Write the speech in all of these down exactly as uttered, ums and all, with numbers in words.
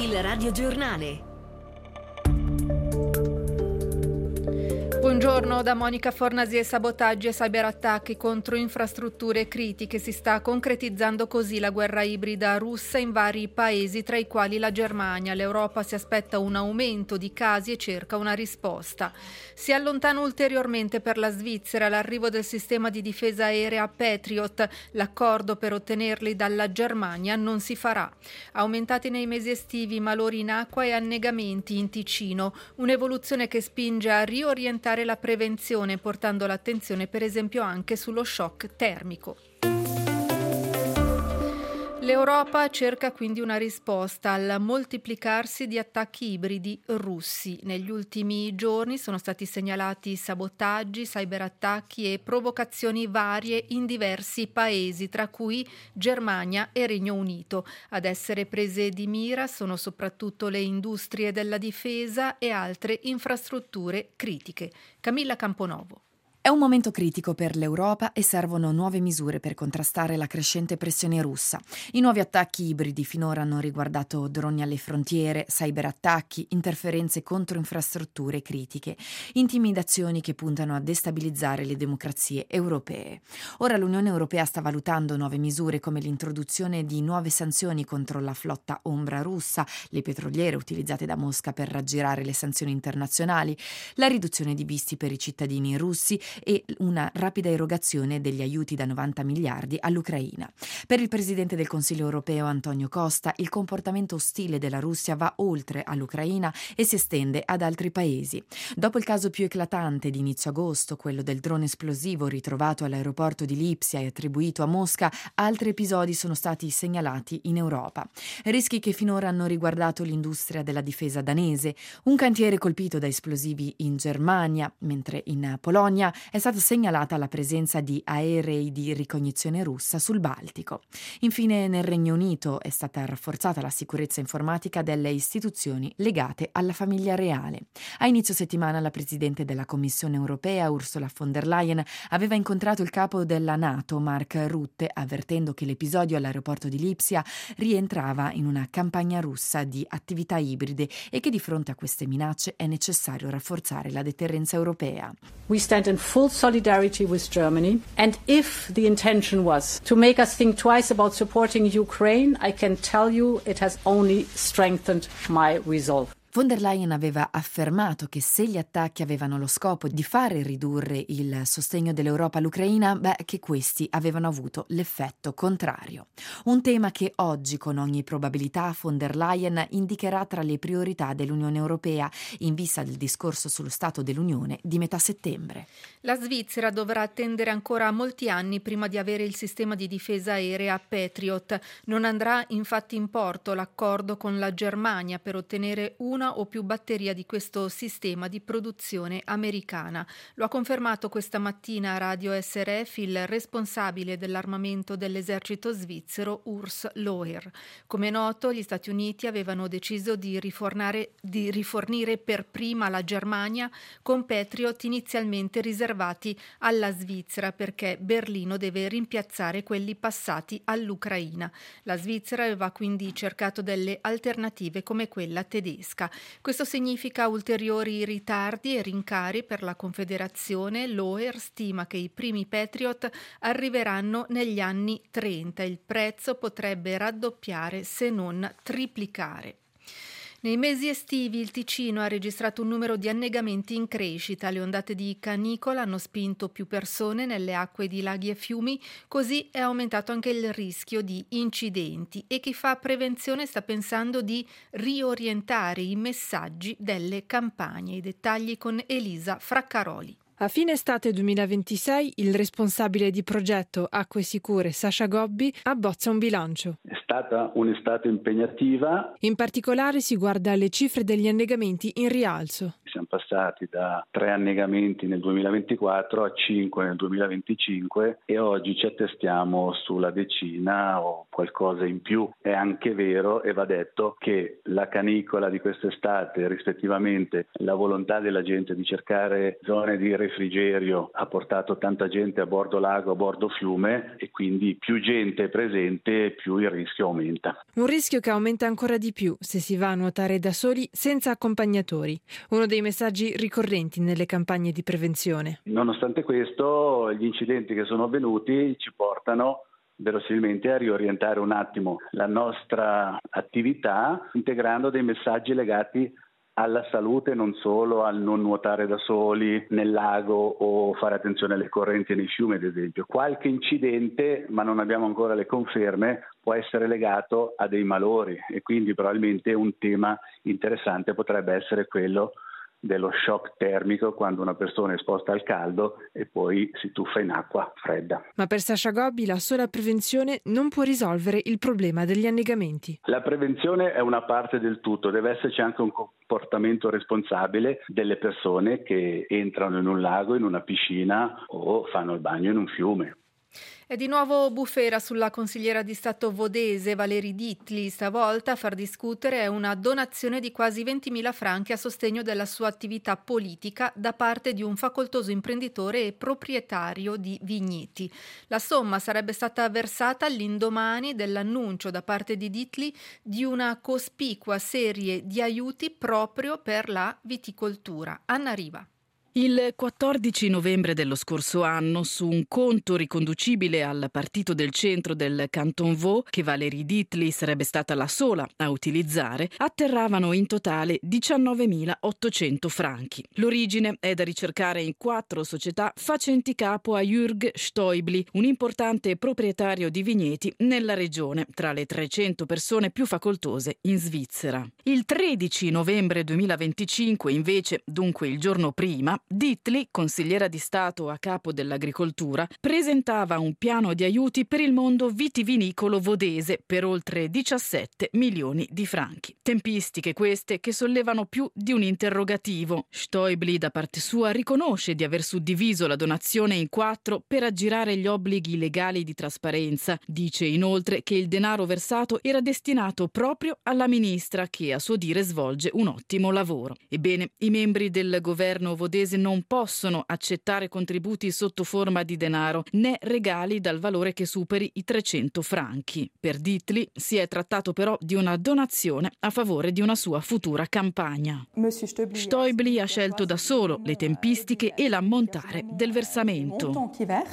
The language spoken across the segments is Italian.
Il radiogiornale. Buongiorno da Monica Fornasier. Sabotaggi e cyberattacchi contro infrastrutture critiche. Si sta concretizzando così la guerra ibrida russa in vari paesi, tra i quali la Germania. L'Europa si aspetta un aumento di casi e cerca una risposta. Si allontana ulteriormente per la Svizzera l'arrivo del sistema di difesa aerea Patriot. L'accordo per ottenerli dalla Germania non si farà. Aumentati nei mesi estivi malori in acqua e annegamenti in Ticino. Un'evoluzione che spinge a riorientare la prevenzione, portando l'attenzione per esempio anche sullo shock termico. L'Europa cerca quindi una risposta al moltiplicarsi di attacchi ibridi russi. Negli ultimi giorni sono stati segnalati sabotaggi, cyberattacchi e provocazioni varie in diversi paesi, tra cui Germania e Regno Unito. Ad essere prese di mira sono soprattutto le industrie della difesa e altre infrastrutture critiche. Camilla Camponovo. È un momento critico per l'Europa e servono nuove misure per contrastare la crescente pressione russa. I nuovi attacchi ibridi finora hanno riguardato droni alle frontiere, cyberattacchi, interferenze contro infrastrutture critiche, intimidazioni che puntano a destabilizzare le democrazie europee. Ora l'Unione Europea sta valutando nuove misure come l'introduzione di nuove sanzioni contro la flotta ombra russa, le petroliere utilizzate da Mosca per raggirare le sanzioni internazionali, la riduzione di visti per i cittadini russi e una rapida erogazione degli aiuti da novanta miliardi all'Ucraina. Per il Presidente del Consiglio europeo Antonio Costa, il comportamento ostile della Russia va oltre all'Ucraina e si estende ad altri paesi. Dopo il caso più eclatante di inizio agosto, quello del drone esplosivo ritrovato all'aeroporto di Lipsia e attribuito a Mosca, altri episodi sono stati segnalati in Europa. Rischi che finora hanno riguardato l'industria della difesa danese, un cantiere colpito da esplosivi in Germania, mentre in Polonia è stata segnalata la presenza di aerei di ricognizione russa sul Baltico. Infine, nel Regno Unito è stata rafforzata la sicurezza informatica delle istituzioni legate alla famiglia reale. A inizio settimana la Presidente della Commissione europea, Ursula von der Leyen, aveva incontrato il capo della NATO, Mark Rutte, avvertendo che l'episodio all'aeroporto di Lipsia rientrava in una campagna russa di attività ibride e che di fronte a queste minacce è necessario rafforzare la deterrenza europea. We stand in full solidarity with Germany, and if the intention was to make us think twice about supporting Ukraine, I can tell you it has only strengthened my resolve. Von der Leyen aveva affermato che se gli attacchi avevano lo scopo di fare ridurre il sostegno dell'Europa all'Ucraina, beh, che questi avevano avuto l'effetto contrario. Un tema che oggi, con ogni probabilità, von der Leyen indicherà tra le priorità dell'Unione Europea in vista del discorso sullo Stato dell'Unione di metà settembre. La Svizzera dovrà attendere ancora molti anni prima di avere il sistema di difesa aerea Patriot. Non andrà infatti in porto l'accordo con la Germania per ottenere una o più batteria di questo sistema di produzione americana. Lo ha confermato questa mattina a Radio S R F il responsabile dell'armamento dell'esercito svizzero Urs Loher. Come noto, gli Stati Uniti avevano deciso di rifornare, di rifornire per prima la Germania con Patriot inizialmente riservati alla Svizzera, perché Berlino deve rimpiazzare quelli passati all'Ucraina. La Svizzera aveva quindi cercato delle alternative come quella tedesca. Questo significa ulteriori ritardi e rincari per la Confederazione. Loher stima che i primi Patriot arriveranno negli anni trenta. Il prezzo potrebbe raddoppiare se non triplicare. Nei mesi estivi il Ticino ha registrato un numero di annegamenti in crescita. Le ondate di canicola hanno spinto più persone nelle acque di laghi e fiumi, così è aumentato anche il rischio di incidenti e chi fa prevenzione sta pensando di riorientare i messaggi delle campagne. I dettagli con Elisa Fraccaroli. A fine estate duemilaventisei il responsabile di progetto Acque Sicure, Sasha Gobbi, abbozza un bilancio. È stata un'estate impegnativa. In particolare si guarda alle cifre degli annegamenti in rialzo. Siamo passati da tre annegamenti nel duemilaventiquattro a cinque nel duemilaventicinque e oggi ci attestiamo sulla decina o qualcosa in più. È anche vero e va detto che la canicola di quest'estate, rispettivamente la volontà della gente di cercare zone di refrigerio, ha portato tanta gente a bordo lago, a bordo fiume, e quindi più gente è presente più il rischio rischio aumenta. Un rischio che aumenta ancora di più se si va a nuotare da soli senza accompagnatori, uno dei messaggi ricorrenti nelle campagne di prevenzione. Nonostante questo, gli incidenti che sono avvenuti ci portano verosimilmente a riorientare un attimo la nostra attività, integrando dei messaggi legati alla salute, non solo al non nuotare da soli nel lago o fare attenzione alle correnti e nei fiumi, ad esempio. Qualche incidente, ma non abbiamo ancora le conferme, può essere legato a dei malori e quindi probabilmente un tema interessante potrebbe essere quello dello shock termico, quando una persona è esposta al caldo e poi si tuffa in acqua fredda. Ma per Sasha Gobbi la sola prevenzione non può risolvere il problema degli annegamenti. La prevenzione è una parte del tutto, deve esserci anche un comportamento responsabile delle persone che entrano in un lago, in una piscina o fanno il bagno in un fiume. È di nuovo bufera sulla consigliera di Stato vodese Valérie Dittli. Stavolta a far discutere è una donazione di quasi ventimila franchi a sostegno della sua attività politica da parte di un facoltoso imprenditore e proprietario di vigneti. La somma sarebbe stata versata all'indomani dell'annuncio da parte di Dittli di una cospicua serie di aiuti proprio per la viticoltura. Anna Riva. Il quattordici novembre dello scorso anno, su un conto riconducibile al partito del centro del Canton Vaud, che Valérie Dittli sarebbe stata la sola a utilizzare, atterravano in totale diciannovemilaottocento franchi. L'origine è da ricercare in quattro società facenti capo a Jürg Stoibli, un importante proprietario di vigneti nella regione, tra le trecento persone più facoltose in Svizzera. Il tredici novembre duemilaventicinque, invece, dunque il giorno prima, Dittli, consigliera di Stato a capo dell'agricoltura, presentava un piano di aiuti per il mondo vitivinicolo vodese per oltre diciassette milioni di franchi. Tempistiche queste che sollevano più di un interrogativo. Stoibli, da parte sua, riconosce di aver suddiviso la donazione in quattro per aggirare gli obblighi legali di trasparenza. Dice inoltre che il denaro versato era destinato proprio alla ministra, che a suo dire svolge un ottimo lavoro. Ebbene, i membri del governo vodese non possono accettare contributi sotto forma di denaro né regali dal valore che superi i trecento franchi. Per Dittli si è trattato però di una donazione a favore di una sua futura campagna. Stoibli ha scelto da solo le tempistiche e l'ammontare del versamento.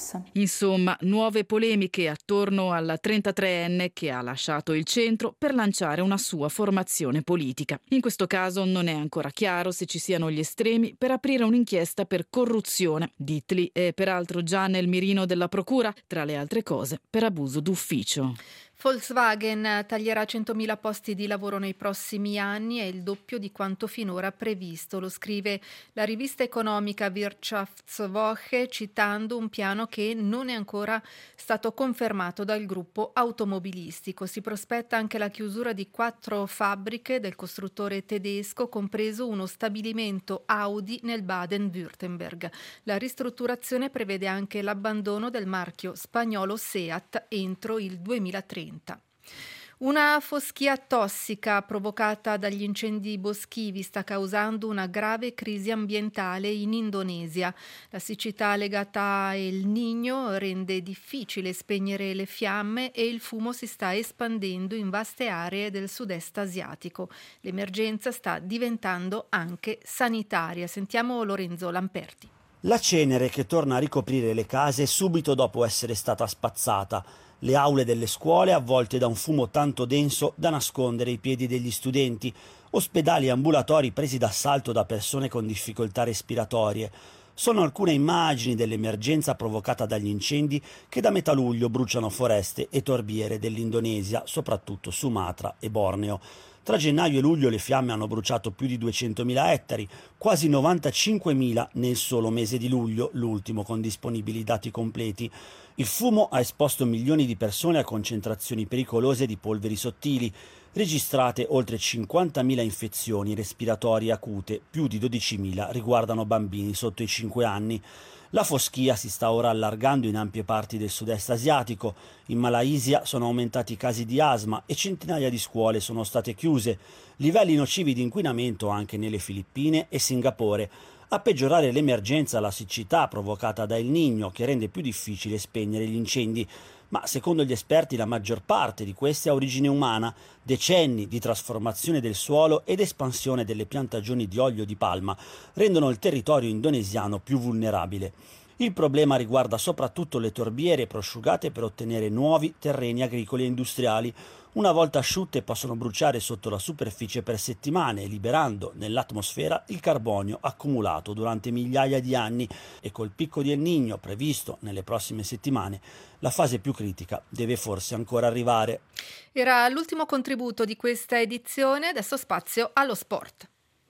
Insomma, nuove polemiche attorno alla trentatreenne che ha lasciato il centro per lanciare una sua formazione politica. In questo caso non è ancora chiaro se ci siano gli estremi per aprire un inchiesta per corruzione. Dittli è peraltro già nel mirino della procura, tra le altre cose, per abuso d'ufficio. Volkswagen taglierà centomila posti di lavoro nei prossimi anni, è il doppio di quanto finora previsto, lo scrive la rivista economica Wirtschaftswoche citando un piano che non è ancora stato confermato dal gruppo automobilistico. Si prospetta anche la chiusura di quattro fabbriche del costruttore tedesco, compreso uno stabilimento Audi nel Baden-Württemberg. La ristrutturazione prevede anche l'abbandono del marchio spagnolo Seat entro il duemilatrenta. Una foschia tossica provocata dagli incendi boschivi sta causando una grave crisi ambientale in Indonesia. La siccità legata a El Niño rende difficile spegnere le fiamme e il fumo si sta espandendo in vaste aree del sud-est asiatico. L'emergenza sta diventando anche sanitaria. Sentiamo Lorenzo Lamperti. La cenere che torna a ricoprire le case subito dopo essere stata spazzata. Le aule delle scuole avvolte da un fumo tanto denso da nascondere i piedi degli studenti, ospedali e ambulatori presi d'assalto da persone con difficoltà respiratorie. Sono alcune immagini dell'emergenza provocata dagli incendi che da metà luglio bruciano foreste e torbiere dell'Indonesia, soprattutto Sumatra e Borneo. Tra gennaio e luglio le fiamme hanno bruciato più di duecentomila ettari, quasi novantacinquemila nel solo mese di luglio, l'ultimo con disponibili dati completi. Il fumo ha esposto milioni di persone a concentrazioni pericolose di polveri sottili, registrate oltre cinquantamila infezioni respiratorie acute, più di dodicimila riguardano bambini sotto i cinque anni. La foschia si sta ora allargando in ampie parti del sud-est asiatico. In Malaysia sono aumentati i casi di asma e centinaia di scuole sono state chiuse. Livelli nocivi di inquinamento anche nelle Filippine e Singapore. A peggiorare l'emergenza la siccità provocata da El Niño, che rende più difficile spegnere gli incendi. ma secondo gli esperti la maggior parte di queste ha origine umana, decenni di trasformazione del suolo ed espansione delle piantagioni di olio di palma rendono il territorio indonesiano più vulnerabile. Il problema riguarda soprattutto le torbiere prosciugate per ottenere nuovi terreni agricoli e industriali. Una volta asciutte possono bruciare sotto la superficie per settimane, liberando nell'atmosfera il carbonio accumulato durante migliaia di anni, e col picco di El Niño previsto nelle prossime settimane la fase più critica deve forse ancora arrivare. Era l'ultimo contributo di questa edizione, adesso spazio allo sport.